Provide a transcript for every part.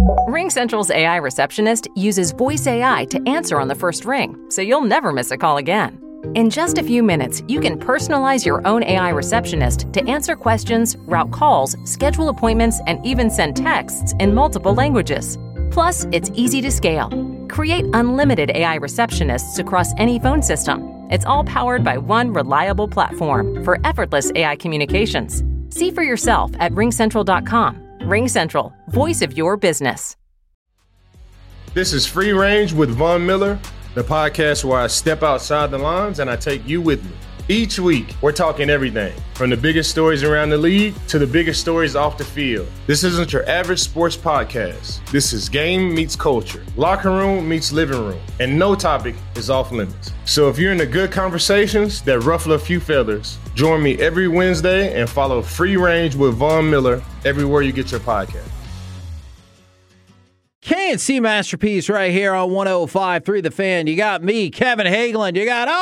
RingCentral's AI receptionist uses voice AI to answer on the first ring, so you'll never miss a call again. In just a few minutes, you can personalize your own AI receptionist to answer questions, route calls, schedule appointments, and even send texts in multiple languages. Plus, it's easy to scale. Create unlimited AI receptionists across any phone system. It's all powered by one reliable platform for effortless AI communications. See for yourself at ringcentral.com. RingCentral, voice of your business. This is Free Range with Von Miller, the podcast where I step outside the lines and I take you with me. Each week, we're talking everything from the biggest stories around the league to the biggest stories off the field. This isn't your average sports podcast. This is game meets culture, locker room meets living room, and no topic is off limits. So if you're into good conversations that ruffle a few feathers, join me every Wednesday and follow Free Range with Von Miller everywhere you get your podcast. K&C Masterpiece right here on 105.3 The Fan. You got me, Kevin Hagelin. You got,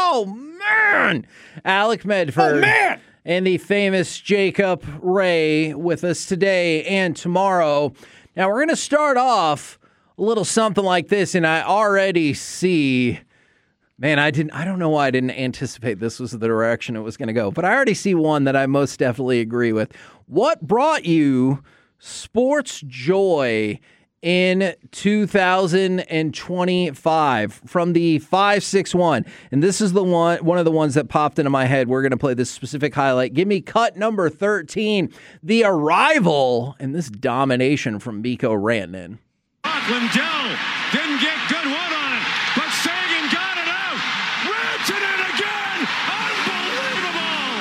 Alec Medford. And the famous Jacob Ray with us today and tomorrow. Now, we're going to start off a little something like this, and I already see... Man, I don't know why I didn't anticipate this was the direction it was going to go, but I already see one that I most definitely agree with. What brought you sports joy in 2025 from the 561? And this is the one of the ones that popped into my head. We're going to play this specific highlight. Give me cut number 13, the arrival and this domination from Mikko Rantanen. Lindell didn't get good one on it, but Sagan got it out. Rantanen again. Unbelievable.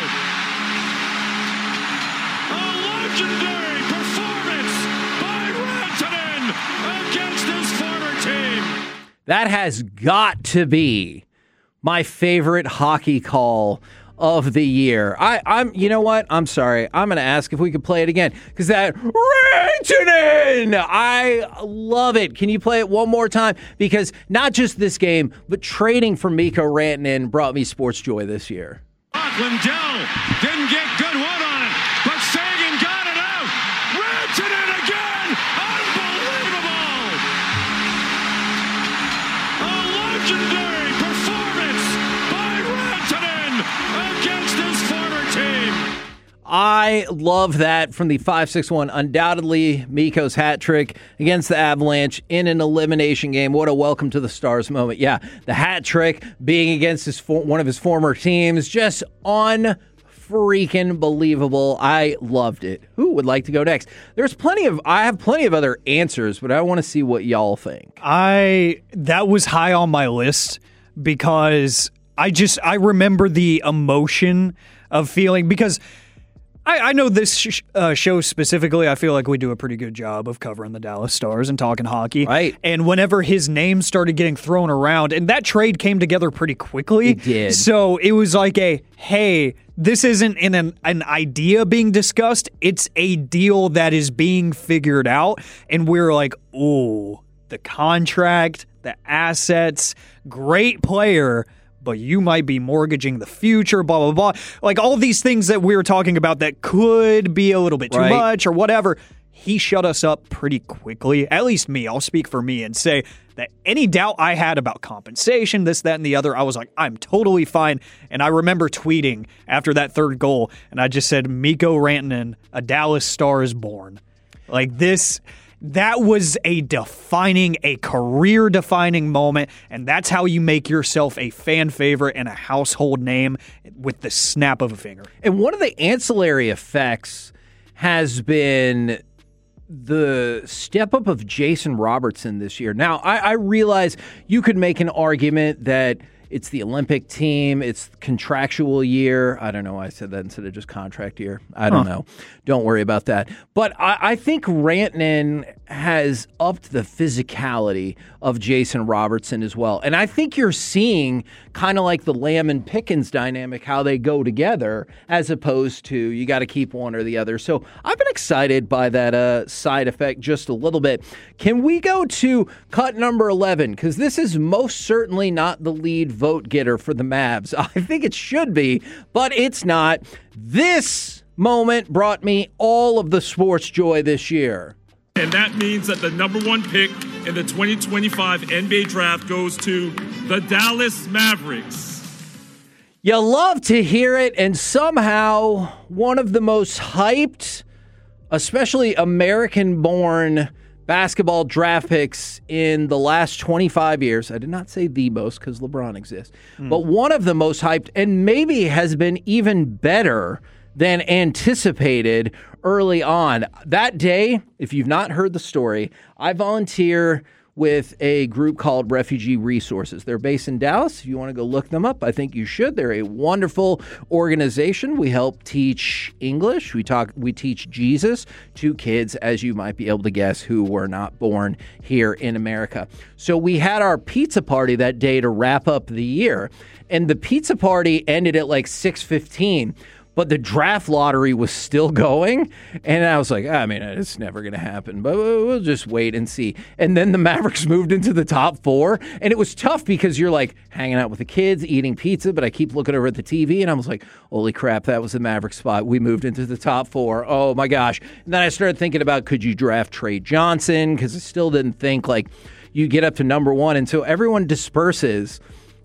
A legendary performance by Rantanen against his former team. That has got to be my favorite hockey call of the year. I'm you know what? I'm sorry. I'm going to ask if we could play it again because that Rantanen, I love it. Can you play it one more time? Because not just this game, but trading for Mikko Rantanen brought me sports joy this year. Lindell didn't get good one on it, but Sagan got it out. Rantanen again. Unbelievable. A legendary performance by Rantanen against his former team. I love that from the 561. Undoubtedly, Mikko's hat trick against the Avalanche in an elimination game. What a welcome to the stars moment. Yeah, the hat trick being against one of his former teams. Just unfreaking believable. I loved it. Who would like to go next? I have plenty of other answers, but I want to see what y'all think. That was high on my list because I remember the emotion of feeling, because I know this show specifically, I feel like we do a pretty good job of covering the Dallas Stars and talking hockey. Right. And whenever his name started getting thrown around, and that trade came together pretty quickly. It did. So it was like hey, this isn't an idea being discussed. It's a deal that is being figured out. And we're like, ooh, the contract, the assets, great player, but you might be mortgaging the future, blah, blah, blah. Like all these things that we were talking about that could be a little bit too much or whatever. He shut us up pretty quickly. At least me. I'll speak for me and say that any doubt I had about compensation, this, that, and the other, I was like, I'm totally fine. And I remember tweeting after that third goal, and I just said, Mikko Rantanen, a Dallas Star is born. Like this... That was a career-defining moment, and that's how you make yourself a fan favorite and a household name with the snap of a finger. And one of the ancillary effects has been the step up of Jason Robertson this year. Now, I realize you could make an argument that it's the Olympic team, it's contractual year. I don't know why I said that instead of just contract year. I don't know. Don't worry about that. But I think Rantanen has upped the physicality of Jason Robertson as well. And I think you're seeing kind of like the Lamb and Pickens dynamic, how they go together, as opposed to you got to keep one or the other. So I've been excited by that side effect just a little bit. Can we go to cut number 11? Because this is most certainly not the lead vote getter for the Mavs. I think it should be, but it's not. This moment brought me all of the sports joy this year. And that means that the number 1 pick in the 2025 NBA draft goes to the Dallas Mavericks. You love to hear it, and somehow one of the most hyped, especially American-born basketball draft picks in the last 25 years. I did not say the most because LeBron exists, but one of the most hyped and maybe has been even better than anticipated early on. That day, if you've not heard the story, I volunteer with a group called Refugee Resources. They're based in Dallas. If you want to go look them up, I think you should. They're a wonderful organization. We help teach English. We teach Jesus to kids, as you might be able to guess, who were not born here in America. So we had our pizza party that day to wrap up the year, and the pizza party ended at like 6:15. But the draft lottery was still going, and I was like, I mean, it's never going to happen, but we'll just wait and see. And then the Mavericks moved into the top 4, and it was tough because you're like hanging out with the kids, eating pizza, but I keep looking over at the TV, and I was like, holy crap, that was the Mavericks spot. We moved into the top 4. Oh, my gosh. And then I started thinking about, could you draft Trey Johnson? Because I still didn't think, like, you get up to number 1, and so everyone disperses,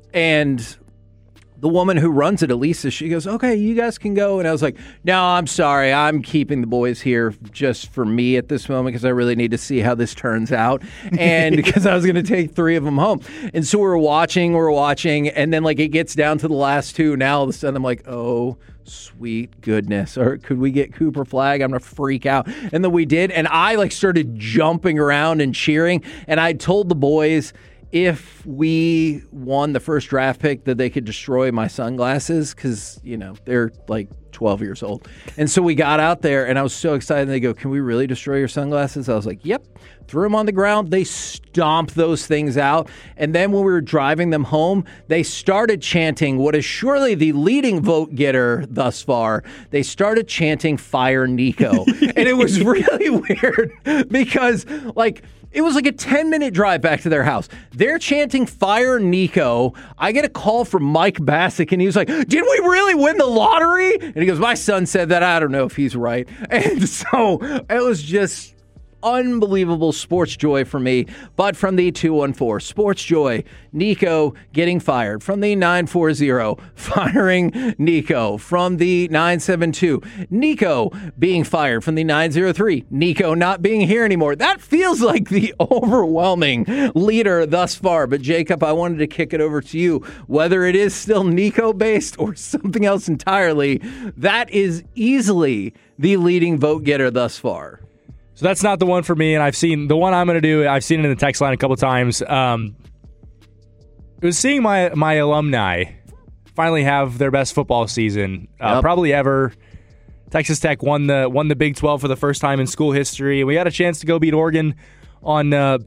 and the woman who runs it, Elisa, she goes, okay, you guys can go. And I was like, no, I'm sorry. I'm keeping the boys here just for me at this moment because I really need to see how this turns out. And because I was going to take 3 of them home. And so we're watching. And then like it gets down to the last 2. Now all of a sudden I'm like, oh, sweet goodness. Or could we get Cooper Flagg? I'm going to freak out. And then we did. And I like started jumping around and cheering. And I told the boys, if we won the first draft pick, that they could destroy my sunglasses because, you know, they're like 12 years old. And so we got out there, and I was so excited. And they go, can we really destroy your sunglasses? I was like, yep. Threw them on the ground. They stomped those things out. And then when we were driving them home, they started chanting what is surely the leading vote getter thus far. They started chanting Fire Nico. And it was really weird because, like, it was like a 10-minute drive back to their house. They're chanting Fire Nico. I get a call from Mike Bassick, and he was like, did we really win the lottery? And he goes, my son said that. I don't know if he's right. And so it was just unbelievable sports joy for me. But from the 214, sports joy, Nico getting fired. From the 940, firing Nico. From the 972, Nico being fired. From the 903, Nico not being here anymore. That feels like the overwhelming leader thus far. But Jacob, I wanted to kick it over to you. Whether it is still Nico based or something else entirely, that is easily the leading vote getter thus far. So that's not the one for me, and I've seen the one I'm going to do. I've seen it in the text line a couple times. It was seeing my alumni finally have their best football season probably ever. Texas Tech won the Big 12 for the first time in school history, and we had a chance to go beat Oregon on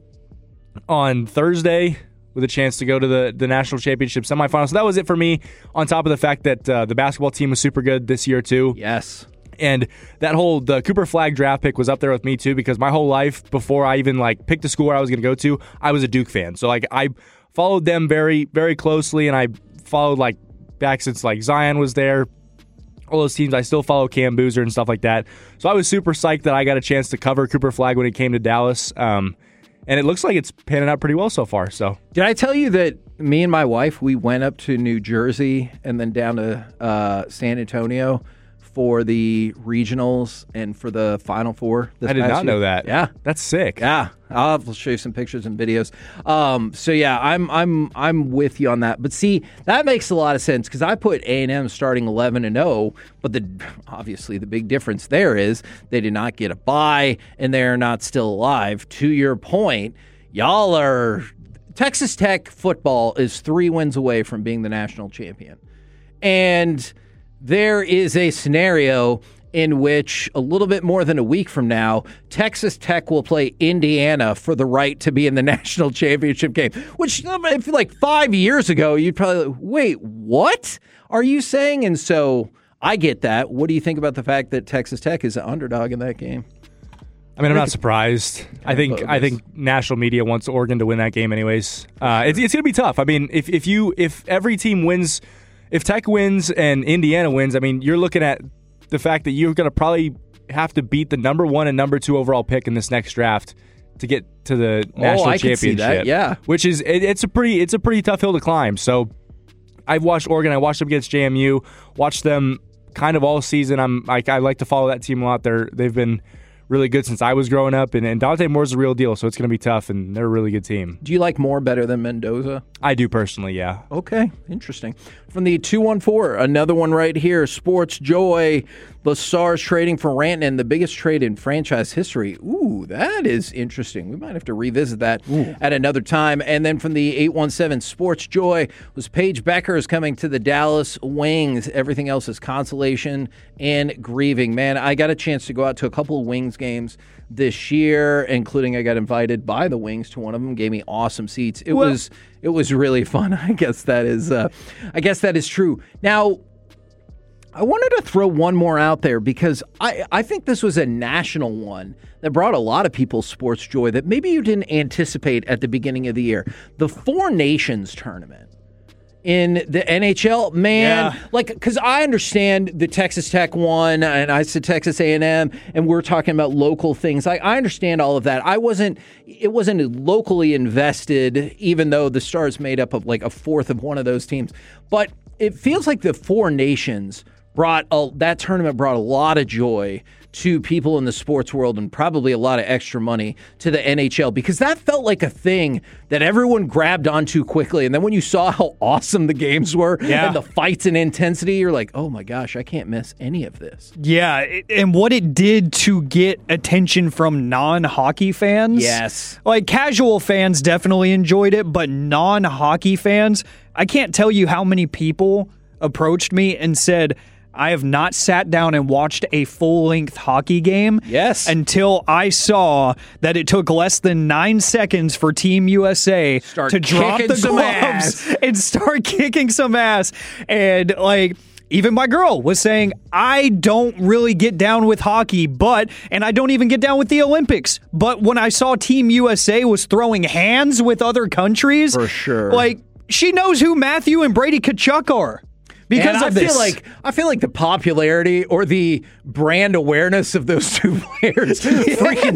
Thursday with a chance to go to the national championship semifinal. So that was it for me. On top of the fact that the basketball team was super good this year too. Yes. And the Cooper Flagg draft pick was up there with me too, because my whole life before I even like picked the school where I was going to go to, I was a Duke fan. So like I followed them very, very closely, and I followed like back since like Zion was there. All those teams, I still follow Cam Boozer and stuff like that. So I was super psyched that I got a chance to cover Cooper Flagg when it came to Dallas. And it looks like it's panning out pretty well so far. So did I tell you that me and my wife, we went up to New Jersey and then down to San Antonio for the regionals and for the Final Four? I did not know that. Yeah, that's sick. Yeah, I'll show you some pictures and videos. So yeah, I'm with you on that. But see, that makes a lot of sense because I put A&M starting 11-0, but obviously the big difference there is they did not get a bye and they're not still alive. To your point, y'all are Texas Tech football is 3 wins away from being the national champion, and there is a scenario in which a little bit more than a week from now, Texas Tech will play Indiana for the right to be in the national championship game, which if like 5 years ago, you'd probably wait, what are you saying? And so I get that. What do you think about the fact that Texas Tech is an underdog in that game? I mean, I'm not surprised. I think national media wants Oregon to win that game anyways. It's going to be tough. I mean, if every team wins, if Tech wins and Indiana wins, I mean, you're looking at the fact that you're going to probably have to beat the number 1 and number 2 overall pick in this next draft to get to the national I can championship. see that, yeah. Which is it's a pretty tough hill to climb. So I've watched Oregon. I watched them against JMU. Watched them kind of all season. I like to follow that team a lot. They've been really good since I was growing up, and Dante Moore's the real deal, so it's going to be tough, and they're a really good team. Do you like Moore better than Mendoza? I do personally, yeah. Okay, interesting. From the 214, another one right here, Sports Joy. The Stars trading for Rantanen, the biggest trade in franchise history. Ooh, that is interesting. We might have to revisit that at another time. And then from the 817, Sports Joy, was Paige Becker is coming to the Dallas Wings. Everything else is consolation and grieving. Man, I got a chance to go out to a couple of Wings games this year, including I got invited by the Wings to one of them. Gave me awesome seats. It was really fun. I guess that is true. Now, I wanted to throw one more out there because I think this was a national one that brought a lot of people sports joy that maybe you didn't anticipate at the beginning of the year. The Four Nations tournament in the NHL, man, because I understand the Texas Tech one, and I said Texas A&M, and we're talking about local things. I understand all of that. It wasn't locally invested, even though the Stars made up of like a fourth of one of those teams. But it feels like the Four Nations that tournament brought a lot of joy to people in the sports world and probably a lot of extra money to the NHL because that felt like a thing that everyone grabbed onto quickly. And then when you saw how awesome the games were and the fights and intensity, you're like, oh my gosh, I can't miss any of this. Yeah, and what it did to get attention from non-hockey fans. Yes. Like casual fans definitely enjoyed it, but non-hockey fans, I can't tell you how many people approached me and said, I have not sat down and watched a full-length hockey game until I saw that it took less than 9 seconds for Team USA to drop the gloves and start kicking some ass. And, like, even my girl was saying, I don't really get down with hockey, and I don't even get down with the Olympics. But when I saw Team USA was throwing hands with other countries, for sure, like, she knows who Matthew and Brady Tkachuk are. Because I feel like the popularity or the brand awareness of those two players freaking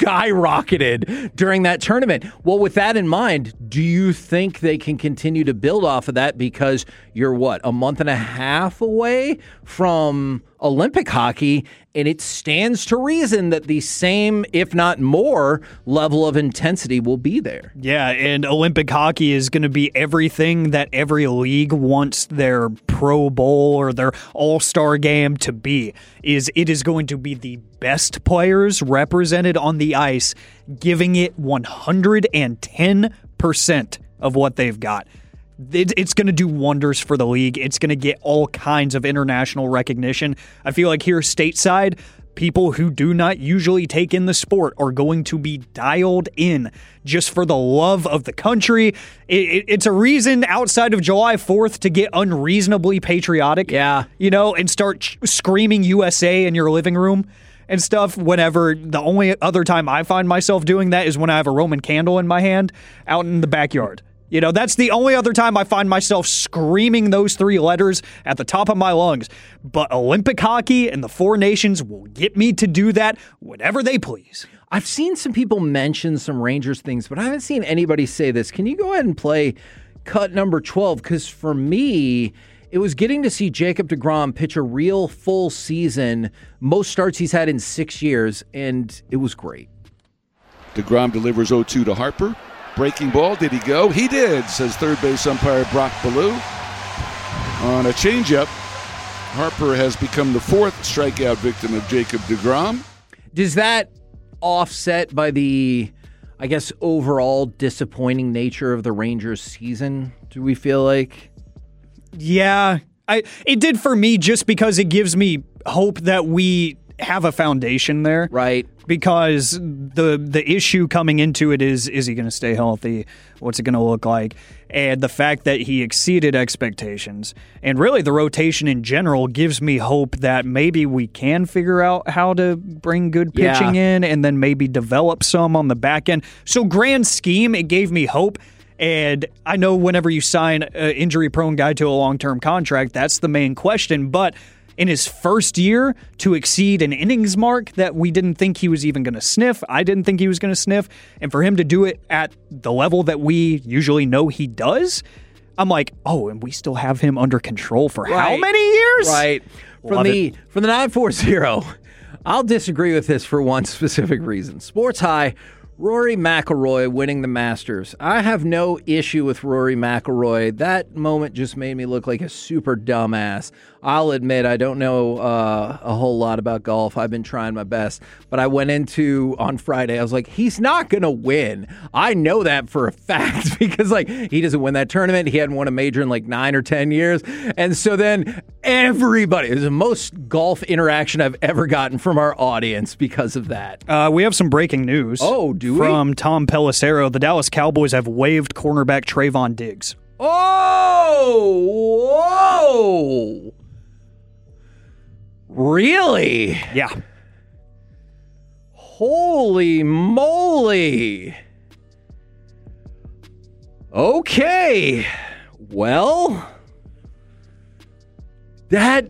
skyrocketed during that tournament. Well, with that in mind, do you think they can continue to build off of that because you're a month and a half away from Olympic hockey, and it stands to reason that the same, if not more, level of intensity will be there. Yeah, and Olympic hockey is going to be everything that every league wants their Pro Bowl or their All-Star game to be. It is going to be the best players represented on the ice, giving it 110% of what they've got. It's going to do wonders for the league. It's going to get all kinds of international recognition. I feel like here stateside, people who do not usually take in the sport are going to be dialed in just for the love of the country. It's a reason outside of July 4th to get unreasonably patriotic. Yeah. And start screaming USA in your living room and stuff. Whenever the only other time I find myself doing that is when I have a Roman candle in my hand out in the backyard. That's the only other time I find myself screaming those three letters at the top of my lungs. But Olympic hockey and the Four Nations will get me to do that whenever they please. I've seen some people mention some Rangers things, but I haven't seen anybody say this. Can you go ahead and play cut number 12? Because for me, it was getting to see Jacob deGrom pitch a real full season, most starts he's had in 6 years, and it was great. deGrom delivers 0-2 to Harper. Breaking ball, did he go? He did, says third base umpire Brock Ballou. On a changeup, Harper has become the fourth strikeout victim of Jacob deGrom. Does that offset by the, I guess, overall disappointing nature of the Rangers season, do we feel like? Yeah, it did for me just because it gives me hope that we have a foundation there. Right. Because the issue coming into it is he going to stay healthy? What's it going to look like? And the fact that he exceeded expectations and really the rotation in general gives me hope that maybe we can figure out how to bring good pitching in and then maybe develop some on the back end. So grand scheme, it gave me hope. And I know whenever you sign an injury-prone guy to a long-term contract, that's the main question. But in his first year to exceed an innings mark that we didn't think he was even going to sniff. I didn't think he was going to sniff. And for him to do it at the level that we usually know he does, I'm like, oh, and we still have him under control for how many years? Right. From the 940, I'll disagree with this for one specific reason. Sports High, Rory McIlroy winning the Masters. I have no issue with Rory McIlroy. That moment just made me look like a super dumbass. I'll admit I don't know a whole lot about golf. I've been trying my best. But I went into on Friday, I was like, he's not going to win. I know that for a fact because he doesn't win that tournament. He hadn't won a major in 9 or 10 years. And so then everybody, it was the most golf interaction I've ever gotten from our audience because of that. We have some breaking news. Oh, do we? From Tom Pelissero. The Dallas Cowboys have waived cornerback Trayvon Diggs. Oh, whoa. Really? Yeah. Holy moly. Okay. Well, that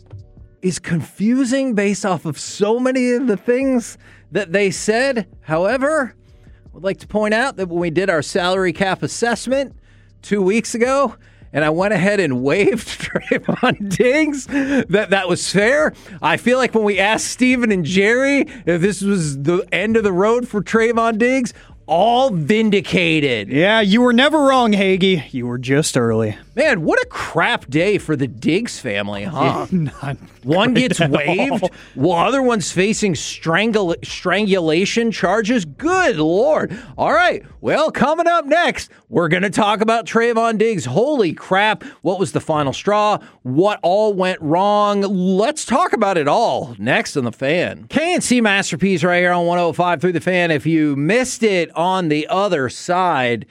is confusing based off of so many of the things that they said. However, I would like to point out that when we did our salary cap assessment 2 weeks ago, and I went ahead and waived Trayvon Diggs, that was fair. I feel like when we asked Steven and Jerry if this was the end of the road for Trayvon Diggs, all vindicated. Yeah, you were never wrong, Hagee. You were just early. Man, what a crap day for the Diggs family, huh? One gets waived while other one's facing strangulation charges. Good Lord. All right, well, coming up next, we're going to talk about Trayvon Diggs. Holy crap, what was the final straw? What all went wrong? Let's talk about it all next on The Fan. K&C Masterpiece right here on 105 through The Fan. If you missed it on the other side,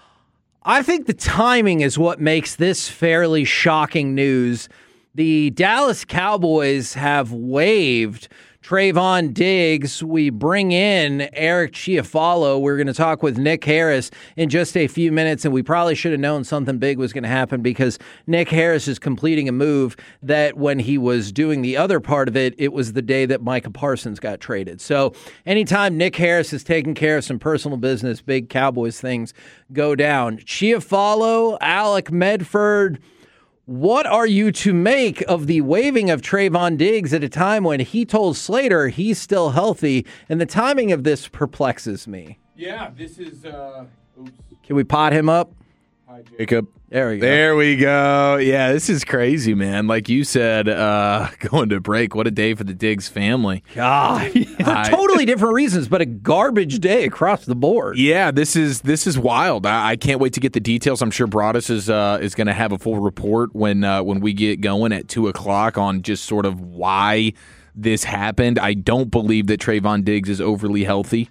I think the timing is what makes this fairly shocking news. The Dallas Cowboys have waived Trayvon Diggs. We bring in Eric Chiafalo. We're going to talk with Nick Harris in just a few minutes, and we probably should have known something big was going to happen because Nick Harris is completing a move that when he was doing the other part of it, it was the day that Micah Parsons got traded. So anytime Nick Harris is taking care of some personal business, big Cowboys things go down. Chiafalo, Alec Medford, what are you to make of the waiving of Trayvon Diggs at a time when he told Slater he's still healthy, and the timing of this perplexes me? Yeah, this is... Oops. Can we pot him up? Hi, Jacob. There we go. There we go. Yeah, this is crazy, man. Like you said, going to break, what a day for the Diggs family. God, for totally different reasons, but a garbage day across the board. Yeah, this is wild. I can't wait to get the details. I'm sure Broadus is going to have a full report when we get going at 2:00 on just sort of why this happened. I don't believe that Trayvon Diggs is overly healthy.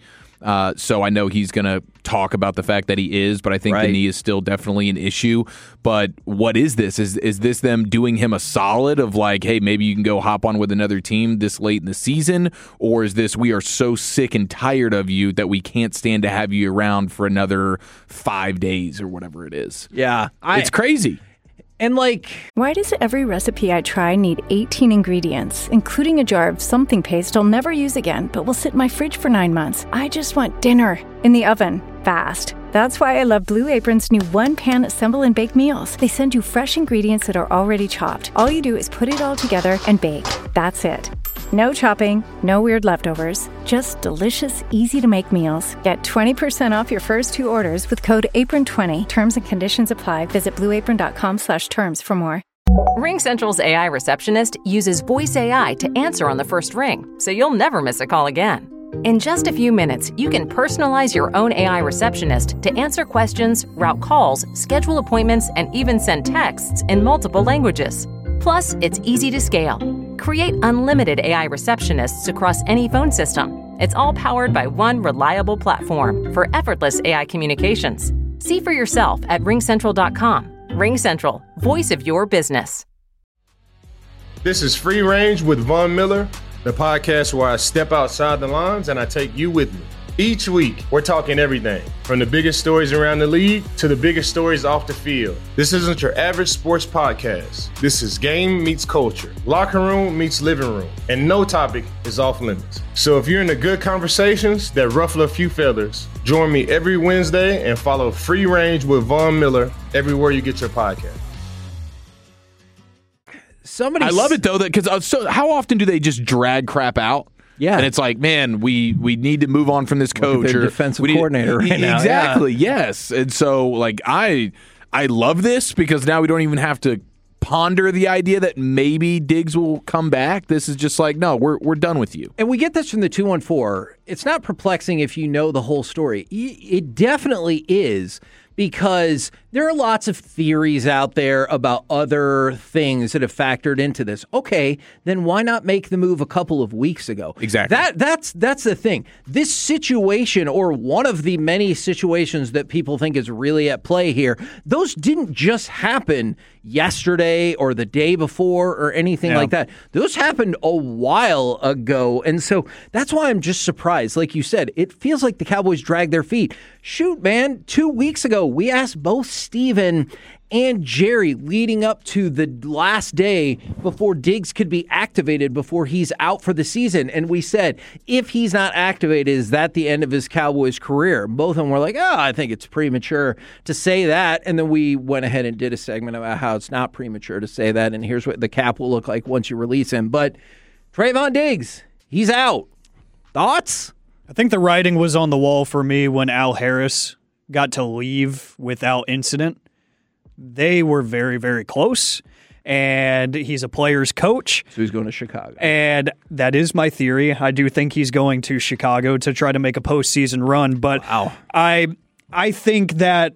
So I know he's going to talk about the fact that he is, but I think the knee is still definitely an issue. But what is this? Is this them doing him a solid of like, hey, maybe you can go hop on with another team this late in the season? Or is this we are so sick and tired of you that we can't stand to have you around for another 5 days or whatever it is? Yeah. It's crazy. And why does every recipe I try need 18 ingredients, including a jar of something paste I'll never use again, but will sit in my fridge for 9 months? I just want dinner in the oven, fast. That's why I love Blue Apron's new one-pan assemble and bake meals. They send you fresh ingredients that are already chopped. All you do is put it all together and bake. That's it. No chopping, no weird leftovers, just delicious, easy-to-make meals. Get 20% off your first 2 orders with code APRON20. Terms and conditions apply. Visit blueapron.com/terms for more. RingCentral's AI receptionist uses voice AI to answer on the first ring, so you'll never miss a call again. In just a few minutes, you can personalize your own AI receptionist to answer questions, route calls, schedule appointments, and even send texts in multiple languages. Plus, it's easy to scale. Create unlimited AI receptionists across any phone system. It's all powered by one reliable platform for effortless AI communications. See for yourself at ringcentral.com. RingCentral, voice of your business. This is Free Range with Von Miller, the podcast where I step outside the lines and I take you with me. Each week, we're talking everything from the biggest stories around the league to the biggest stories off the field. This isn't your average sports podcast. This is game meets culture, locker room meets living room, and no topic is off limits. So if you're into good conversations that ruffle a few feathers, join me every Wednesday and follow Free Range with Von Miller everywhere you get your podcast. I love it though, that because so how often do they just drag crap out? Yeah, and it's like, man, we need to move on from this coach or defensive coordinator right now. Exactly, yes. And so, like, I love this because now we don't even have to ponder the idea that maybe Diggs will come back. This is just like, no, we're done with you. And we get this from the 214. It's not perplexing if you know the whole story. It definitely is, because there are lots of theories out there about other things that have factored into this. Okay, then why not make the move a couple of weeks ago? Exactly. That's the thing. This situation, or one of the many situations that people think is really at play here, those didn't just happen yesterday or the day before or anything like that. Those happened a while ago. And so that's why I'm just surprised. Like you said, it feels like the Cowboys dragged their feet. Shoot, man, 2 weeks ago, we asked both Steven and Jerry leading up to the last day before Diggs could be activated, before he's out for the season. And we said, if he's not activated, is that the end of his Cowboys career? Both of them were like, I think it's premature to say that. And then we went ahead and did a segment about how it's not premature to say that. And here's what the cap will look like once you release him. But Trayvon Diggs, he's out. Thoughts? I think the writing was on the wall for me when Al Harris got to leave without incident. They were very, very close, and he's a player's coach. So he's going to Chicago. And that is my theory. I do think he's going to Chicago to try to make a postseason run. But I think that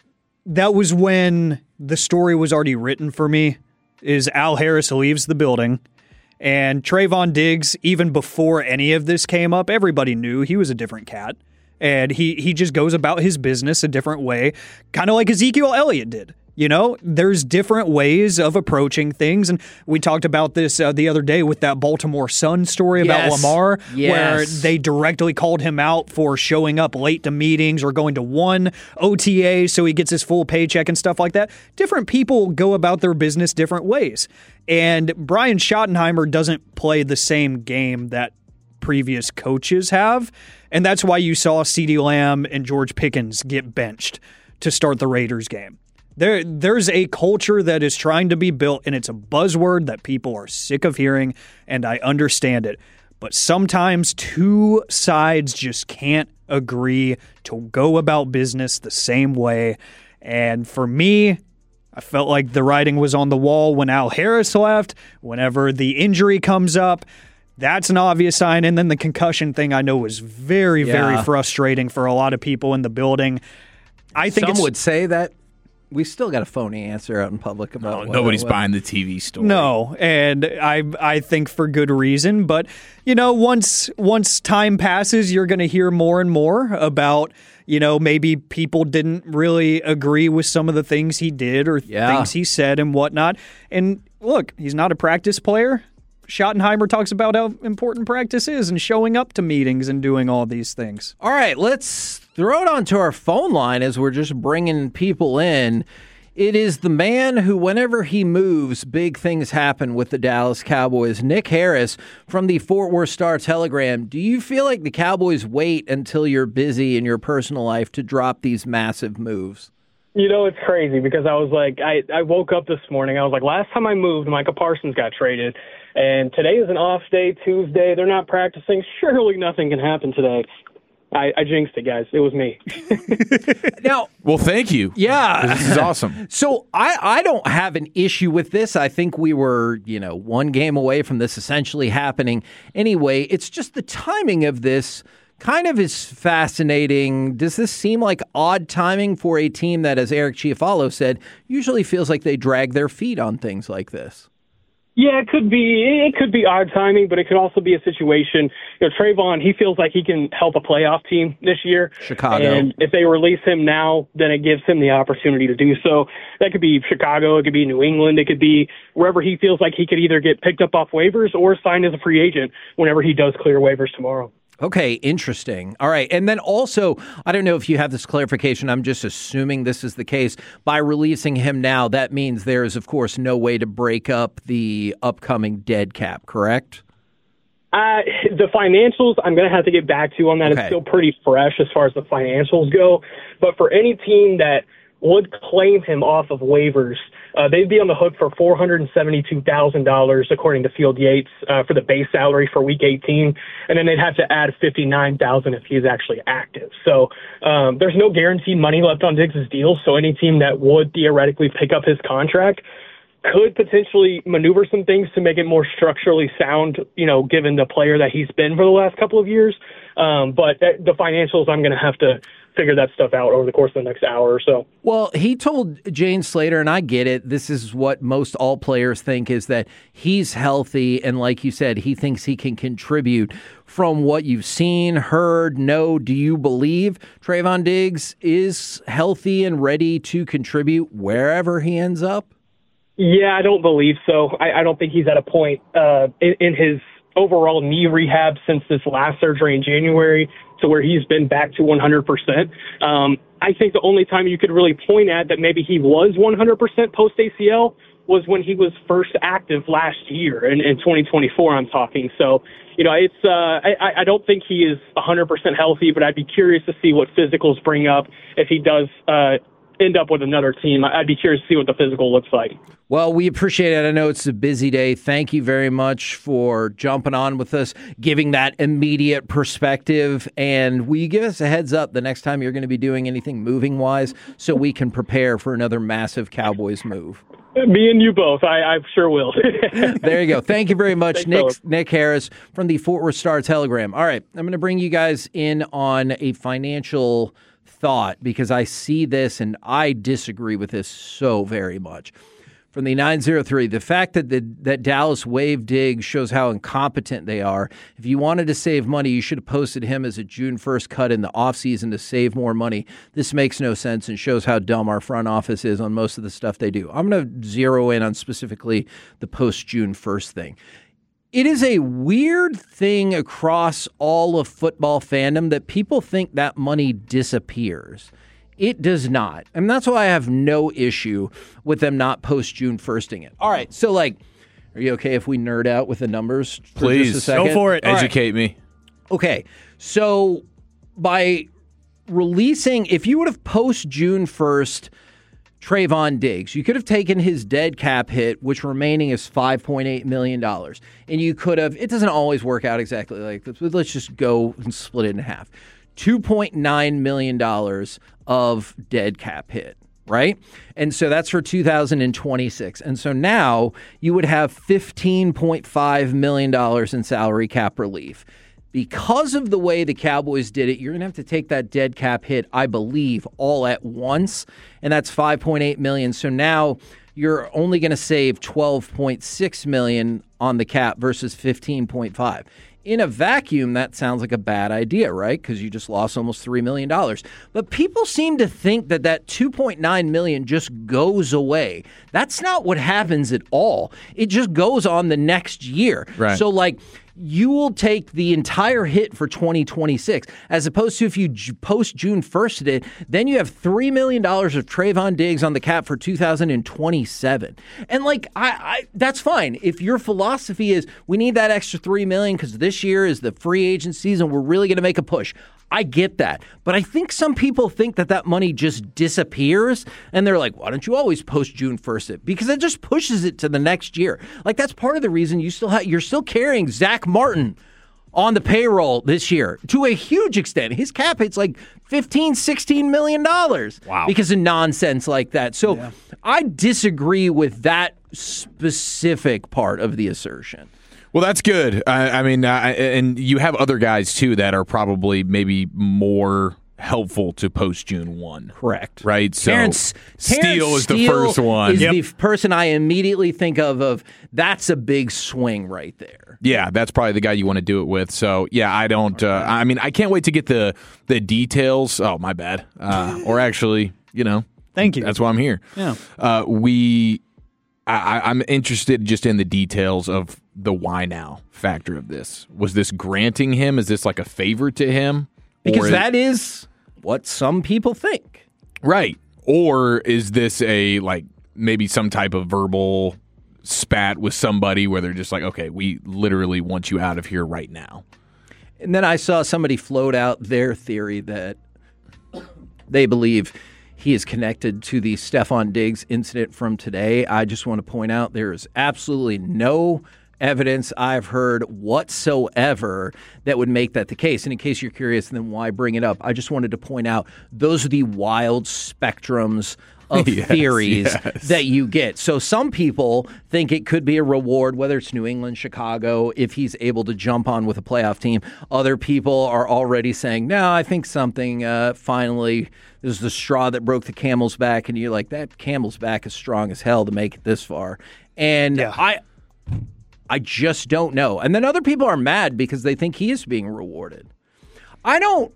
was when the story was already written for me, is Al Harris leaves the building. And Trayvon Diggs, even before any of this came up, everybody knew he was a different cat. And he just goes about his business a different way, kind of like Ezekiel Elliott did. You know, there's different ways of approaching things. And we talked about this the other day with that Baltimore Sun story about Lamar, where they directly called him out for showing up late to meetings or going to one OTA so he gets his full paycheck and stuff like that. Different people go about their business different ways. And Brian Schottenheimer doesn't play the same game that previous coaches have. And that's why you saw CeeDee Lamb and George Pickens get benched to start the Raiders game. There's a culture that is trying to be built, and it's a buzzword that people are sick of hearing, and I understand it. But sometimes two sides just can't agree to go about business the same way. And for me, I felt like the writing was on the wall when Al Harris left. Whenever the injury comes up, that's an obvious sign. And then the concussion thing I know was very, very frustrating for a lot of people in the building. I think some would say that we still got a phony answer out in public about nobody's buying the TV story. No, and I think for good reason. But, you know, once time passes, you're going to hear more and more about, you know, maybe people didn't really agree with some of the things he did or things he said and whatnot. And look, he's not a practice player. Schottenheimer talks about how important practice is and showing up to meetings and doing all these things. All right, let's throw it onto our phone line as we're just bringing people in. It is the man who, whenever he moves, big things happen with the Dallas Cowboys. Nick Harris from the Fort Worth Star-Telegram. Do you feel like the Cowboys wait until you're busy in your personal life to drop these massive moves? You know, it's crazy because I was like, I woke up this morning. I was like, last time I moved, Micah Parsons got traded. And today is an off day, Tuesday. They're not practicing. Surely nothing can happen today. I jinxed it, guys. It was me. Now, well, thank you. Yeah. This is awesome. So I don't have an issue with this. I think we were, one game away from this essentially happening anyway. It's just the timing of this kind of is fascinating. Does this seem like odd timing for a team that, as Eric Chiafalo said, usually feels like they drag their feet on things like this? Yeah, it could be odd timing, but it could also be a situation. Trayvon, he feels like he can help a playoff team this year. Chicago. And if they release him now, then it gives him the opportunity to do so. That could be Chicago, it could be New England, it could be wherever he feels like he could either get picked up off waivers or signed as a free agent whenever he does clear waivers tomorrow. Okay, interesting. All right. And then also, I don't know if you have this clarification. I'm just assuming this is the case. By releasing him now, that means there is, of course, no way to break up the upcoming dead cap, correct? The financials, I'm going to have to get back to you on that. Okay. It's still pretty fresh as far as the financials go. But for any team that would claim him off of waivers, they'd be on the hook for $472,000, according to Field Yates, for the base salary for Week 18, and then they'd have to add $59,000 if he's actually active. So there's no guaranteed money left on Diggs' deal. So any team that would theoretically pick up his contract could potentially maneuver some things to make it more structurally sound, given the player that he's been for the last couple of years. But the financials, I'm going to have to figure that stuff out over the course of the next hour or so. Well, he told Jane Slater, and I get it, this is what most all players think, is that he's healthy, and like you said, he thinks he can contribute. From what you've seen, heard, know, do you believe Trayvon Diggs is healthy and ready to contribute wherever he ends up? Yeah, I don't believe so. I don't think he's at a point in his overall knee rehab since this last surgery in January to where he's been back to 100%. I think the only time you could really point at that maybe he was 100% post-ACL was when he was first active last year in 2024, I'm talking. So, it's I don't think he is 100% healthy, but I'd be curious to see what physicals bring up if he does end up with another team. I'd be curious to see what the physical looks like. Well, we appreciate it. I know it's a busy day. Thank you very much for jumping on with us, giving that immediate perspective. And will you give us a heads up the next time you're going to be doing anything moving-wise so we can prepare for another massive Cowboys move? Me and you both. I sure will. There you go. Thank you very much, Thanks, Nick Harris from the Fort Worth Star-Telegram. All right, I'm going to bring you guys in on a financial thought because I see this and I disagree with this so very much. From the 903, the fact that Dallas waived Diggs shows how incompetent they are. If you wanted to save money, you should have posted him as a June 1st cut in the offseason to save more money. This makes no sense and shows how dumb our front office is on most of the stuff they do. I'm going to zero in on specifically the post-June 1st thing. It is a weird thing across all of football fandom that people think that money disappears. It does not. And that's why I have no issue with them not post-June 1sting it. All right, so are you okay if we nerd out with the numbers for Please. just a second? Go for it. Educate me. Okay, so by releasing, if you would have post-June 1st Trayvon Diggs, you could have taken his dead cap hit, which remaining is $5.8 million. And you could have, it doesn't always work out exactly like this, but let's just go and split it in half. $2.9 million of dead cap hit, right? And so that's for 2026. And so now you would have $15.5 million in salary cap relief. Because of the way the Cowboys did it, you're going to have to take that dead cap hit, I believe, all at once, and that's $5.8 million. So now you're only going to save $12.6 million on the cap versus $15.5. In a vacuum, that sounds like a bad idea, right? Because you just lost almost $3 million. But people seem to think that $2.9 million just goes away. That's not what happens at all. It just goes on the next year. Right. So, you will take the entire hit for 2026, as opposed to if you post June 1st it, then you have $3 million of Trayvon Diggs on the cap for 2027. And I that's fine. If your philosophy is we need that extra $3 million because this year is the free agent season, we're really going to make a push. I get that. But I think some people think that money just disappears and they're like, why don't you always post June 1st it? Because it just pushes it to the next year. That's part of the reason you're still carrying Zach Martin on the payroll this year to a huge extent. His cap hit's $15, $16 million. Wow. Because of nonsense like that. So yeah. I disagree with that specific part of the assertion. Well, that's good. And you have other guys, too, that are probably maybe more helpful to post-June 1. Correct. Right? So Terrence Steele is the first one. Is the person I immediately think of that's a big swing right there. Yeah, that's probably the guy you want to do it with. So, yeah, I don't I can't wait to get the details. Oh, my bad. Or actually, Thank you. That's why I'm here. Yeah. I'm interested just in the details of the why now factor of this. Was this granting him? Is this like a favor to him? Because that is what some people think. Right. Or is this a maybe some type of verbal spat with somebody where they're just like, okay, we literally want you out of here right now? And then I saw somebody float out their theory that they believe he is connected to the Stefon Diggs incident from today. I just want to point out there is absolutely no evidence I've heard whatsoever that would make that the case. And in case you're curious, then why bring it up? I just wanted to point out those are the wild spectrums of theories that you get. So some people think it could be a reward, whether it's New England, Chicago, if he's able to jump on with a playoff team. Other people are already saying, no, I think something finally is the straw that broke the camel's back. And you're like, that camel's back is strong as hell to make it this far. And I just don't know. And then other people are mad because they think he is being rewarded. I don't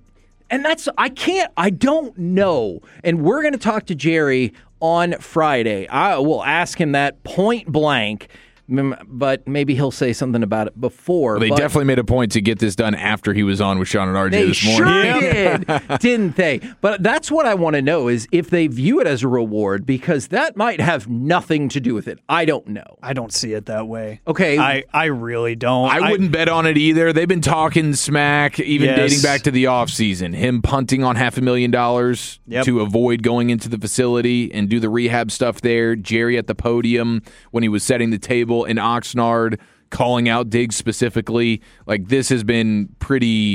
know. And we're going to talk to Jerry on Friday. I will ask him that point blank, but maybe he'll say something about it before. Well, they definitely made a point to get this done after he was on with Sean and RJ this morning. They sure did, didn't they? But that's what I want to know is if they view it as a reward, because that might have nothing to do with it. I don't know. I don't see it that way. Okay. I really don't. I wouldn't bet on it either. They've been talking smack, even dating back to the offseason. Him punting on $500,000 to avoid going into the facility and do the rehab stuff there. Jerry at the podium when he was setting the table in Oxnard, calling out Diggs specifically. This has been pretty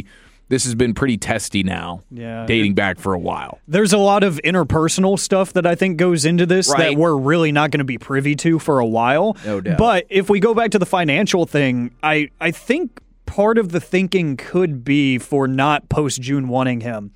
testy now, dating back for a while. There's a lot of interpersonal stuff that I think goes into this that we're really not going to be privy to for a while. No doubt. But if we go back to the financial thing, I think part of the thinking could be for not post-June wanting him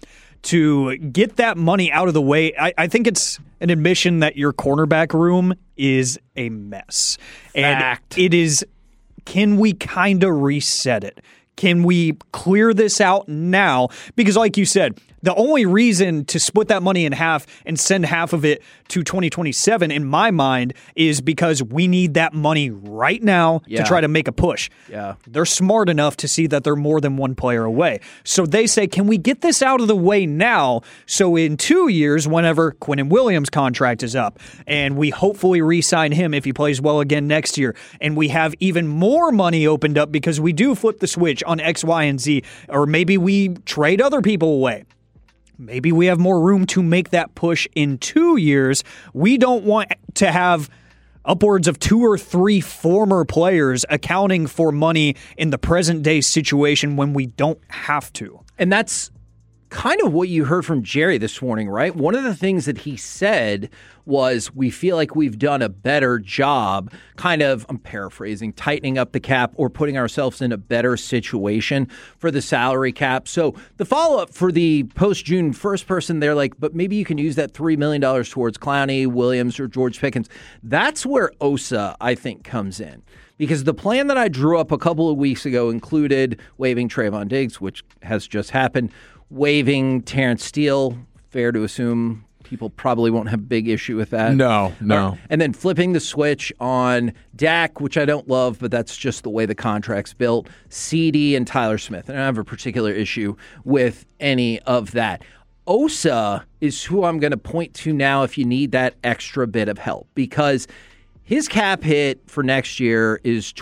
to get that money out of the way. I think it's an admission that your cornerback room is a mess. Fact. And it is, can we kind of reset it? Can we clear this out now? Because like you said, the only reason to split that money in half and send half of it to 2027, in my mind, is because we need that money right now to try to make a push. Yeah. They're smart enough to see that they're more than one player away. So they say, can we get this out of the way now so in 2 years, whenever Quinnen Williams' contract is up, and we hopefully re-sign him if he plays well again next year, and we have even more money opened up because we do flip the switch on X, Y, and Z, or maybe we trade other people away. Maybe we have more room to make that push in 2 years. We don't want to have upwards of 2 or 3 former players accounting for money in the present day situation when we don't have to. And that's kind of what you heard from Jerry this morning, right? One of the things that he said was we feel like we've done a better job kind of, I'm paraphrasing, tightening up the cap or putting ourselves in a better situation for the salary cap. So the follow-up for the post-June 1st person, they're like, but maybe you can use that $3 million towards Clowney, Williams, or George Pickens. That's where Osa, I think, comes in. Because the plan that I drew up a couple of weeks ago included waiving Trayvon Diggs, which has just happened, waiving Terrence Steele, fair to assume people probably won't have a big issue with that. No. And then flipping the switch on Dak, which I don't love, but that's just the way the contract's built, CD and Tyler Smith. And I don't have a particular issue with any of that. Osa is who I'm going to point to now if you need that extra bit of help, because his cap hit for next year is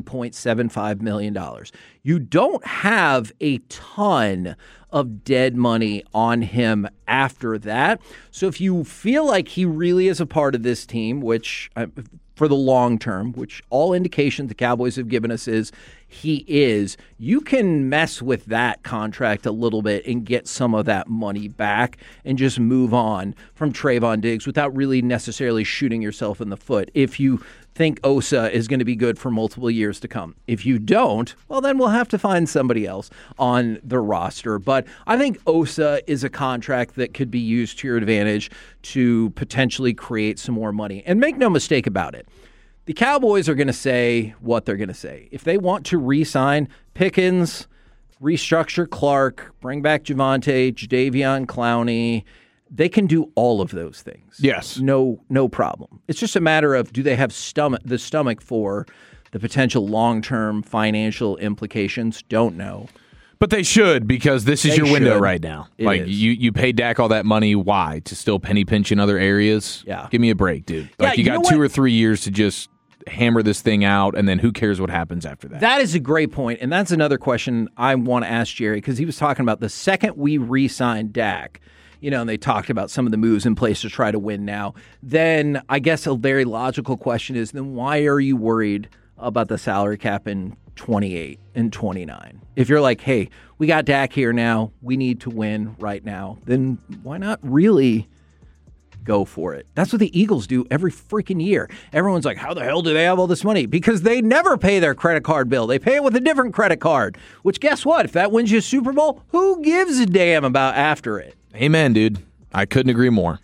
$20.75 million. You don't have a ton of dead money on him after that. So if you feel like he really is a part of this team, which for the long term, which all indications the Cowboys have given us is he is, you can mess with that contract a little bit and get some of that money back and just move on from Trayvon Diggs without really necessarily shooting yourself in the foot if you think Osa is going to be good for multiple years to come. If you don't, well, then we'll have to find somebody else on the roster. But I think Osa is a contract that could be used to your advantage to potentially create some more money. And make no mistake about it, the Cowboys are going to say what they're going to say. If they want to re-sign Pickens, restructure Clark, bring back Javonte, Jadeveon Clowney, They can do all of those things. Yes. No problem. It's just a matter of, do they have the stomach for the potential long-term financial implications? Don't know. But they should, because this is your window right now. You paid Dak all that money. Why? To still penny pinch in other areas? Yeah. Give me a break, dude. Yeah, you got 2 or 3 years to just hammer this thing out, and then who cares what happens after that? That is a great point, and that's another question I want to ask Jerry, because he was talking about the second we re-signed Dak, and they talked about some of the moves in place to try to win now, then I guess a very logical question is, then why are you worried about the salary cap in 28 and 29? If you're like, hey, we got Dak here now, we need to win right now, then why not really go for it? That's what the Eagles do every freaking year. Everyone's like, how the hell do they have all this money? Because they never pay their credit card bill. They pay it with a different credit card, which guess what? If that wins you a Super Bowl, who gives a damn about after it? Amen, dude. I couldn't agree more.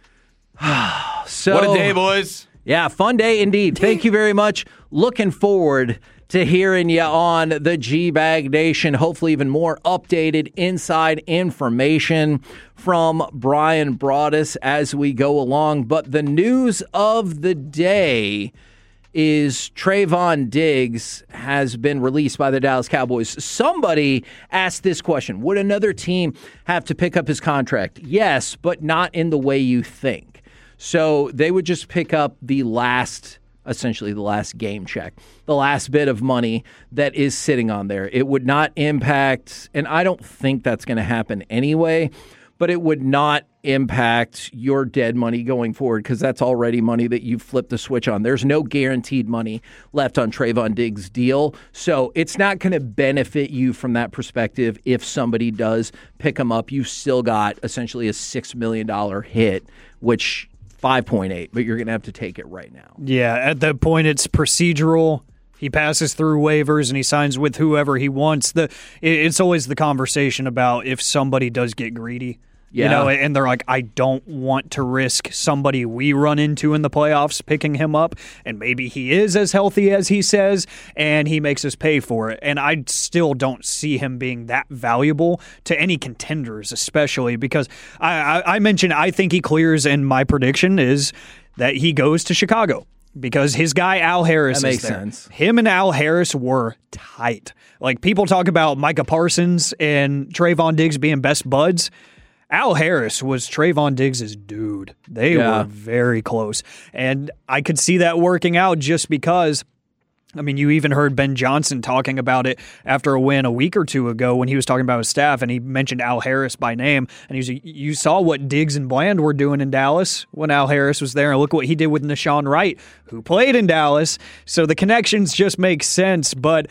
So, what a day, boys. Yeah, fun day indeed. Thank you very much. Looking forward to hearing you on the G-Bag Nation. Hopefully even more updated inside information from Brian Broaddus as we go along. But the news of the day is Trayvon Diggs has been released by the Dallas Cowboys. Somebody asked this question: would another team have to pick up his contract? Yes, but not in the way you think. So they would just pick up essentially the last game check, the last bit of money that is sitting on there. It would not impact, and I don't think that's going to happen anyway, but it would not impact your dead money going forward, because that's already money that you've flipped the switch on. There's no guaranteed money left on Trayvon Diggs' deal, so it's not going to benefit you from that perspective. If somebody does pick him up, you've still got essentially a $6 million hit, which 5.8, but you're going to have to take it right now. Yeah, at that point, it's procedural. He passes through waivers and he signs with whoever he wants. It's always the conversation about if somebody does get greedy. Yeah. And they're like, I don't want to risk somebody we run into in the playoffs picking him up, and maybe he is as healthy as he says, and he makes us pay for it. And I still don't see him being that valuable to any contenders, especially because I mentioned I think he clears, and my prediction is that he goes to Chicago. Because his guy Al Harris that is makes there. sense. Him and Al Harris were tight. Like, people talk about Micah Parsons and Trayvon Diggs being best buds. Al Harris was Trayvon Diggs' dude. They were very close. And I could see that working out just because, I mean, you even heard Ben Johnson talking about it after a win a week or two ago when he was talking about his staff, and he mentioned Al Harris by name. And you saw what Diggs and Bland were doing in Dallas when Al Harris was there, and look what he did with Nashawn Wright, who played in Dallas. So the connections just make sense, but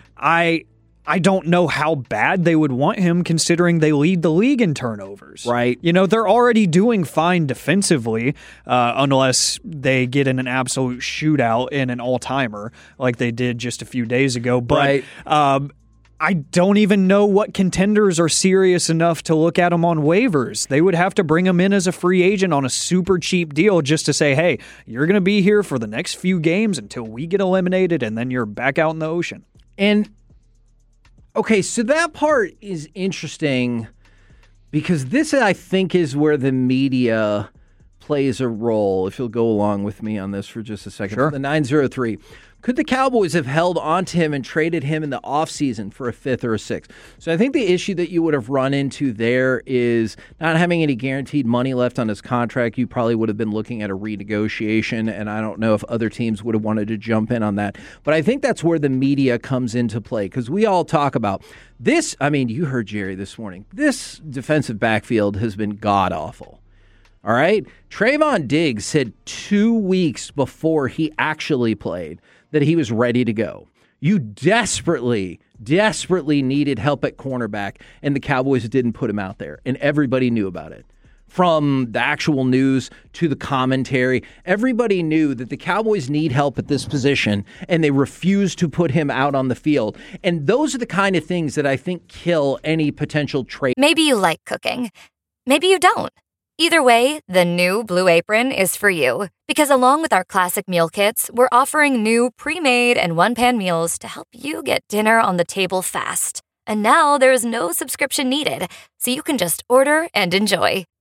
I don't know how bad they would want him, considering they lead the league in turnovers. Right. They're already doing fine defensively, unless they get in an absolute shootout in an all-timer like they did just a few days ago. But I don't even know what contenders are serious enough to look at him on waivers. They would have to bring him in as a free agent on a super cheap deal just to say, hey, you're going to be here for the next few games until we get eliminated, and then you're back out in the ocean. And okay, so that part is interesting, because this, I think, is where the media plays a role. If you'll go along with me on this for just a second. Sure. The 903. Could the Cowboys have held on to him and traded him in the offseason for a 5th or a 6th? So I think the issue that you would have run into there is not having any guaranteed money left on his contract. You probably would have been looking at a renegotiation, and I don't know if other teams would have wanted to jump in on that. But I think that's where the media comes into play, because we all talk about this. I mean, you heard Jerry this morning. This defensive backfield has been god-awful. All right? Trayvon Diggs said 2 weeks before he actually played that he was ready to go. You desperately needed help at cornerback, and the Cowboys didn't put him out there, and everybody knew about it. From the actual news to the commentary, everybody knew that the Cowboys need help at this position, and they refused to put him out on the field. And those are the kind of things that I think kill any potential trade. Maybe you like cooking. Maybe you don't. Either way, the new Blue Apron is for you. Because along with our classic meal kits, we're offering new pre-made and one-pan meals to help you get dinner on the table fast. And now there's no subscription needed, so you can just order and enjoy.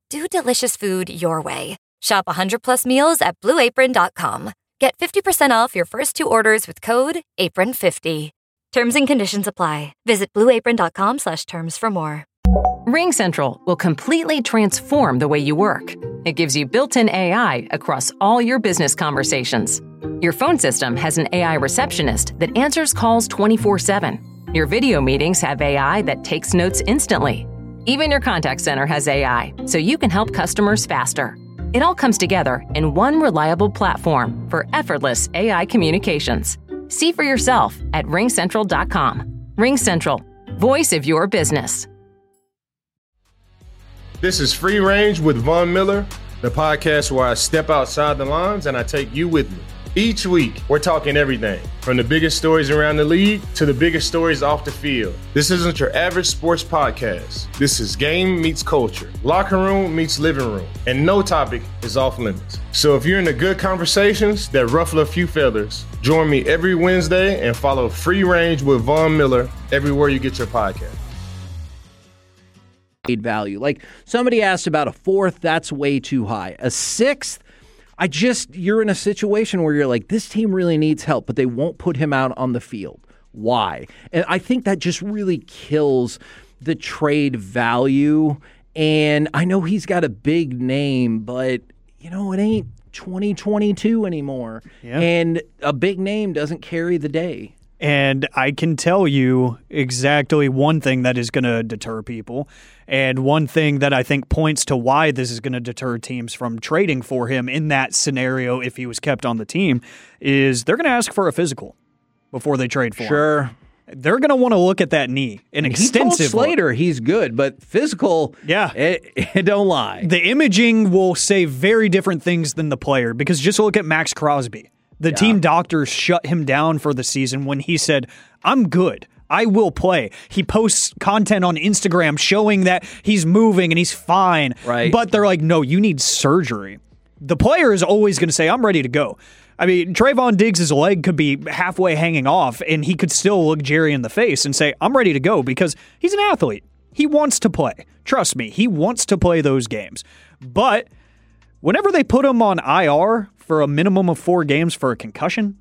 Do delicious food your way. Shop 100+ meals at BlueApron.com. Get 50% off your first 2 orders with code APRON50. Terms and conditions apply. Visit BlueApron.com/terms for more. RingCentral will completely transform the way you work. It gives you built-in AI across all your business conversations. Your phone system has an AI receptionist that answers calls 24/7. Your video meetings have AI that takes notes instantly. Even your contact center has AI, so you can help customers faster. It all comes together in one reliable platform for effortless AI communications. See for yourself at ringcentral.com. RingCentral, voice of your business. This is Free Range with Von Miller, the podcast where I step outside the lines and I take you with me. Each week, we're talking everything from the biggest stories around the league to the biggest stories off the field. This isn't your average sports podcast. This is game meets culture, locker room meets living room, and no topic is off limits. So if you're into good conversations that ruffle a few feathers, join me every Wednesday and follow Free Range with Von Miller everywhere you get your podcast. Value. Like somebody asked about a 4th, that's way too high. A 6th, you're in a situation where you're like, this team really needs help, but they won't put him out on the field. Why? And I think that just really kills the trade value. And I know he's got a big name, but it ain't 2022 anymore. Yeah. And a big name doesn't carry the day. And I can tell you exactly one thing that is going to deter people, and one thing that I think points to why this is going to deter teams from trading for him in that scenario if he was kept on the team, is they're going to ask for a physical before they trade for him. Sure. They're going to want to look at that knee, an extensive look. Slater, he's good, but physical, it don't lie. The imaging will say very different things than the player, because just look at Max Crosby. The team doctors shut him down for the season when he said, I'm good. I will play. He posts content on Instagram showing that he's moving and he's fine. Right. But they're like, no, you need surgery. The player is always going to say, I'm ready to go. I mean, Trayvon Diggs' leg could be halfway hanging off, and he could still look Jerry in the face and say, I'm ready to go, because he's an athlete. He wants to play. Trust me, he wants to play those games. But whenever they put him on IR for a minimum of 4 games for a concussion,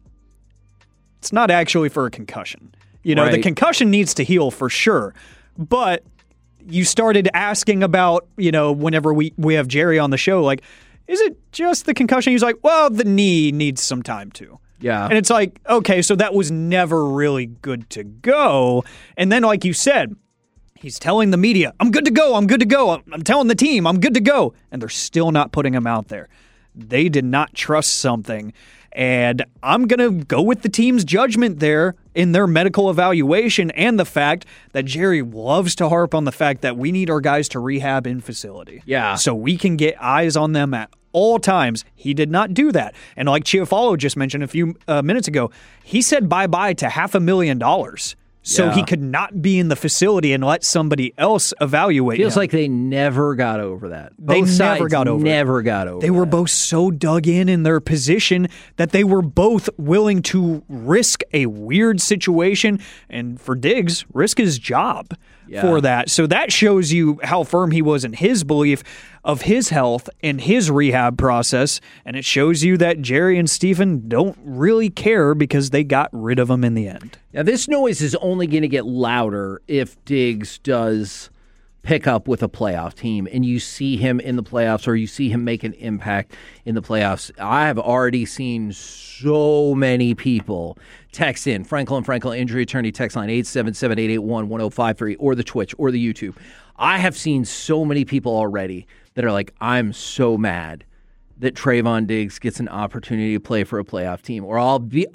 it's not actually for a concussion. The concussion needs to heal for sure. But you started asking about, whenever we have Jerry on the show, like, is it just the concussion? He's like, well, the knee needs some time too. Yeah. And it's like, okay, so that was never really good to go. And then, like you said, he's telling the media, I'm good to go. I'm good to go. I'm telling the team, I'm good to go. And they're still not putting him out there. They did not trust something. And I'm going to go with the team's judgment there in their medical evaluation, and the fact that Jerry loves to harp on the fact that we need our guys to rehab in facility. Yeah. So we can get eyes on them at all times. He did not do that. And like Chiafalo just mentioned a few minutes ago, he said bye-bye to $500,000. So he could not be in the facility and let somebody else evaluate him. Feels like they never got over that. They never got over it. They were both so dug in their position that they were both willing to risk a weird situation. And for Diggs, risk his job for that. So that shows you how firm he was in his belief of his health and his rehab process. And it shows you that Jerry and Stephen don't really care, because they got rid of him in the end. Now, this noise is only going to get louder if Diggs does pick up with a playoff team and you see him in the playoffs, or you see him make an impact in the playoffs. I have already seen so many people text in. Franklin Injury Attorney text line 877-881-1053, or the Twitch or the YouTube. I have seen so many people already that are like, I'm so mad that Trayvon Diggs gets an opportunity to play for a playoff team, or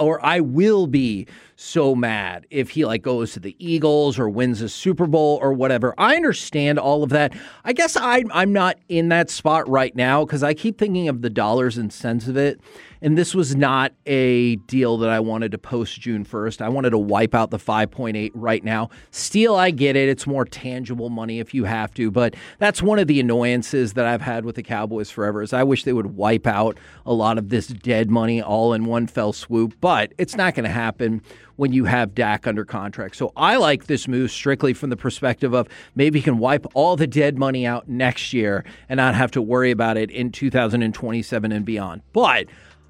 I will be so mad if he goes to the Eagles or wins a Super Bowl or whatever. I understand all of that. I guess I'm not in that spot right now, because I keep thinking of the dollars and cents of it. And this was not a deal that I wanted to post June 1st. I wanted to wipe out the 5.8 right now. Steal, I get it. It's more tangible money if you have to. But that's one of the annoyances that I've had with the Cowboys forever, is I wish they would would wipe out a lot of this dead money all in one fell swoop, but it's not going to happen when you have Dak under contract. So I like this move strictly from the perspective of maybe he can wipe all the dead money out next year and not have to worry about it in 2027 and beyond. But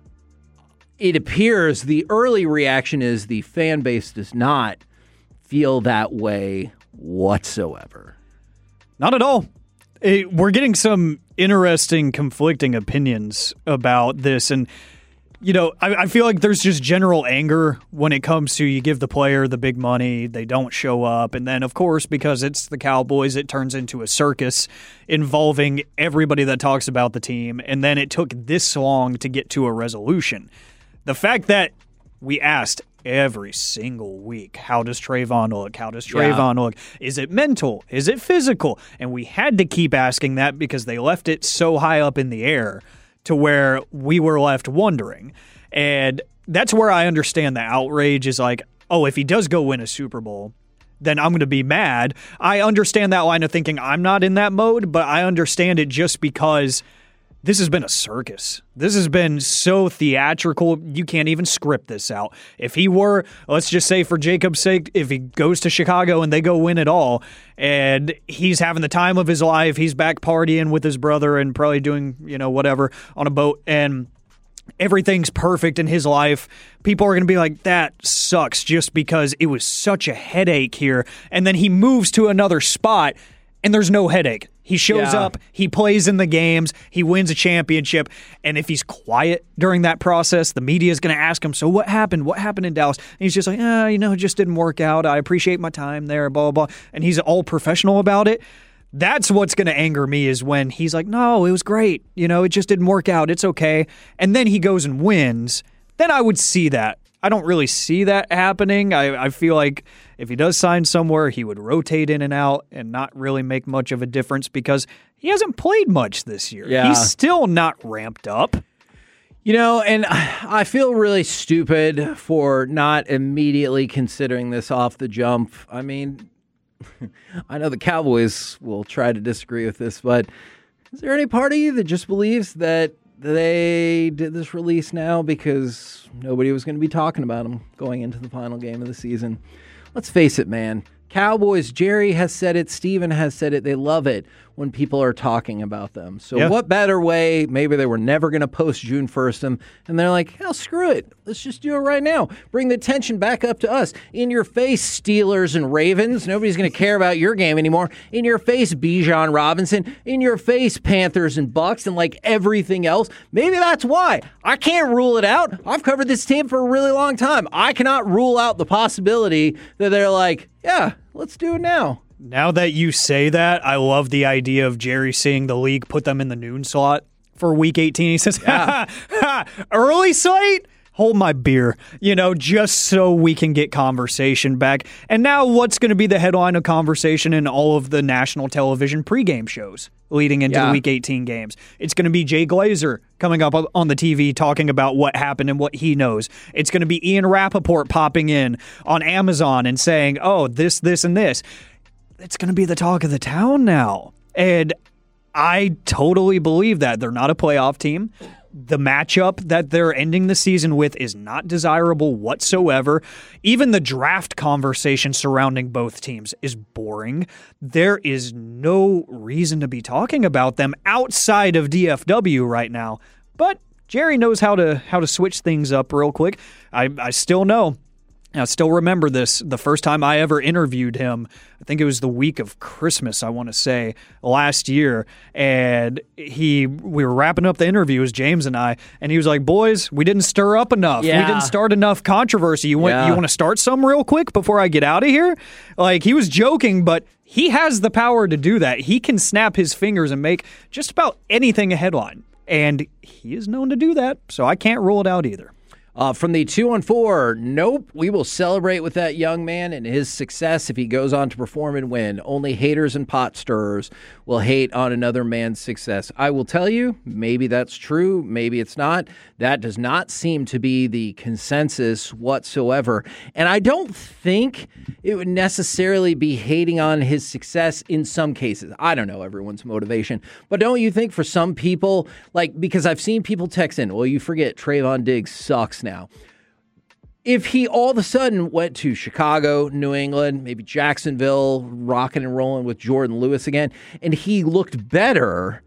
it appears the early reaction is the fan base does not feel that way whatsoever. Not at all. We're getting some interesting conflicting opinions about this. And, you know, I feel like there's just general anger when it comes to you give the player the big money, they don't show up. And then, of course, because it's the Cowboys, it turns into a circus involving everybody that talks about the team. And then it took this long to get to a resolution. The fact that we asked every single week, how does Trayvon look? How does Trayvon look? Is it mental? Is it physical? And we had to keep asking that because they left it so high up in the air to where we were left wondering. And that's where I understand the outrage is like, oh, if he does go win a Super Bowl, then I'm going to be mad. I understand that line of thinking. I'm not in that mode, but I understand it just because this has been a circus. This has been so theatrical, you can't even script this out. If he were, let's just say for Jacob's sake, if he goes to Chicago and they go win it all, and he's having the time of his life, he's back partying with his brother and probably doing, whatever on a boat, and everything's perfect in his life, people are going to be like, that sucks just because it was such a headache here. And then he moves to another spot, and there's no headache. He shows up, he plays in the games, he wins a championship, and if he's quiet during that process, the media is going to ask him, so what happened? What happened in Dallas? And he's just like, it just didn't work out. I appreciate my time there, blah, blah, blah. And he's all professional about it. That's what's going to anger me is when he's like, no, it was great. It just didn't work out. It's okay. And then he goes and wins. Then I would see that. I don't really see that happening. I feel like if he does sign somewhere, he would rotate in and out and not really make much of a difference because he hasn't played much this year. Yeah. He's still not ramped up. And I feel really stupid for not immediately considering this off the jump. I mean, I know the Cowboys will try to disagree with this, but is there any part of you that just believes that they did this release now because nobody was going to be talking about them going into the final game of the season? Let's face it, man. Cowboys, Jerry has said it, Steven has said it, they love it when people are talking about them. So what better way? Maybe they were never going to post June 1st and they're like, hell, screw it. Let's just do it right now. Bring the tension back up to us. In your face, Steelers and Ravens. Nobody's going to care about your game anymore. In your face, Bijan Robinson. In your face, Panthers and Bucks and like everything else. Maybe that's why. I can't rule it out. I've covered this team for a really long time. I cannot rule out the possibility that they're like, yeah, let's do it now. Now that you say that, I love the idea of Jerry seeing the league put them in the noon slot for Week 18. He says, early slate? Hold my beer, just so we can get conversation back. And now what's going to be the headline of conversation in all of the national television pregame shows leading into the Week 18 games? It's going to be Jay Glazer coming up on the TV talking about what happened and what he knows. It's going to be Ian Rappaport popping in on Amazon and saying, oh, this, and this. It's going to be the talk of the town now. And I totally believe that. They're not a playoff team. The matchup that they're ending the season with is not desirable whatsoever. Even the draft conversation surrounding both teams is boring. There is no reason to be talking about them outside of DFW right now. But Jerry knows how to switch things up real quick. I still know. I still remember this, the first time I ever interviewed him. I think it was the week of Christmas, I want to say, last year. And we were wrapping up the interview, it was James and I, and he was like, boys, we didn't stir up enough. Yeah. We didn't start enough controversy. You want to start some real quick before I get out of here? Like, he was joking, but he has the power to do that. He can snap his fingers and make just about anything a headline. And he is known to do that, so I can't rule it out either. From the 2-on-4, nope, we will celebrate with that young man and his success if he goes on to perform and win. Only haters and pot stirrers will hate on another man's success. I will tell you, maybe that's true, maybe it's not. That does not seem to be the consensus whatsoever. And I don't think it would necessarily be hating on his success in some cases. I don't know everyone's motivation. But don't you think for some people, because I've seen people text in, well, you forget Trayvon Diggs sucks now. If he all of a sudden went to Chicago, New England, maybe Jacksonville, rocking and rolling with Jordan Lewis again, and he looked better,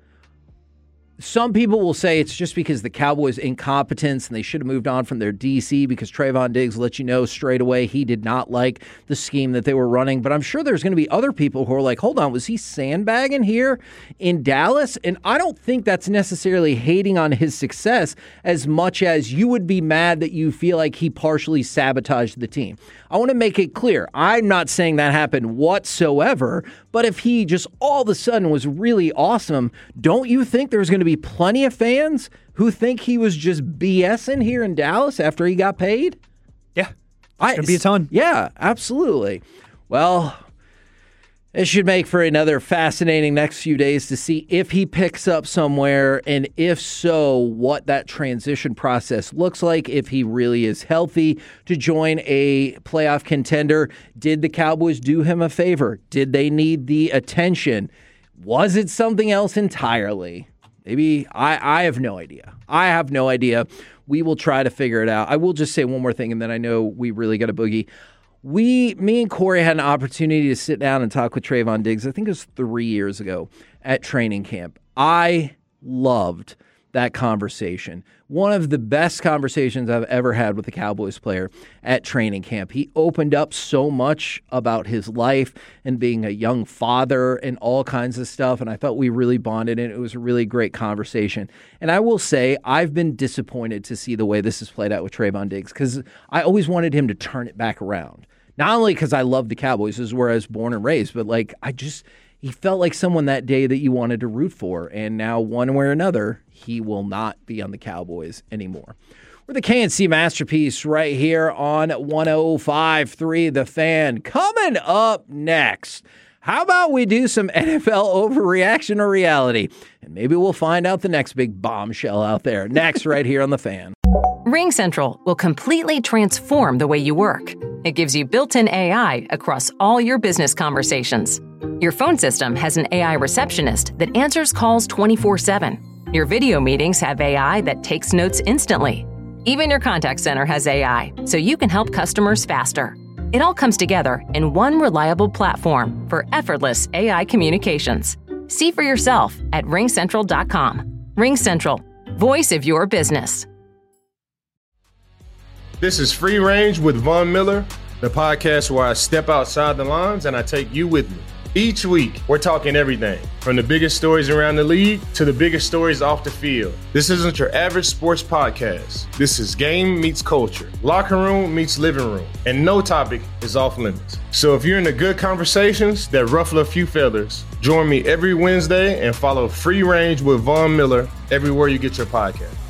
some people will say it's just because the Cowboys' incompetence and they should have moved on from their DC because Trayvon Diggs let you know straight away he did not like the scheme that they were running. But I'm sure there's going to be other people who are like, hold on, was he sandbagging here in Dallas? And I don't think that's necessarily hating on his success as much as you would be mad that you feel like he partially sabotaged the team. I want to make it clear. I'm not saying that happened whatsoever, but if he just all of a sudden was really awesome, don't you think there's going to be plenty of fans who think he was just BSing here in Dallas after he got paid? Yeah, it's going to be a ton. Yeah, absolutely. Well, it should make for another fascinating next few days to see if he picks up somewhere, and if so, what that transition process looks like, if he really is healthy to join a playoff contender. Did the Cowboys do him a favor? Did they need the attention? Was it something else entirely? Maybe. I have no idea. I have no idea. We will try to figure it out. I will just say one more thing, and then I know we really got a boogie. Me and Corey had an opportunity to sit down and talk with Trayvon Diggs. I think it was 3 years ago at training camp. I loved that conversation. One of the best conversations I've ever had with a Cowboys player at training camp. He opened up so much about his life and being a young father and all kinds of stuff, and I thought we really bonded, and it was a really great conversation. And I will say, I've been disappointed to see the way this has played out with Trayvon Diggs, because I always wanted him to turn it back around. Not only because I love the Cowboys, this is where I was born and raised, but he felt like someone that day that you wanted to root for. And now, one way or another, he will not be on the Cowboys anymore. We're the KNC Masterpiece right here on 105.3 The Fan. Coming up next, how about we do some NFL overreaction or reality? And maybe we'll find out the next big bombshell out there. Next, right here on The Fan. RingCentral will completely transform the way you work. It gives you built-in AI across all your business conversations. Your phone system has an AI receptionist that answers calls 24/7. Your video meetings have AI that takes notes instantly. Even your contact center has AI, so you can help customers faster. It all comes together in one reliable platform for effortless AI communications. See for yourself at RingCentral.com. RingCentral, voice of your business. This is Free Range with Von Miller, the podcast where I step outside the lines and I take you with me. Each week, we're talking everything from the biggest stories around the league to the biggest stories off the field. This isn't your average sports podcast. This is game meets culture, locker room meets living room, and no topic is off limits. So if you're into good conversations that ruffle a few feathers, join me every Wednesday and follow Free Range with Von Miller everywhere you get your podcast.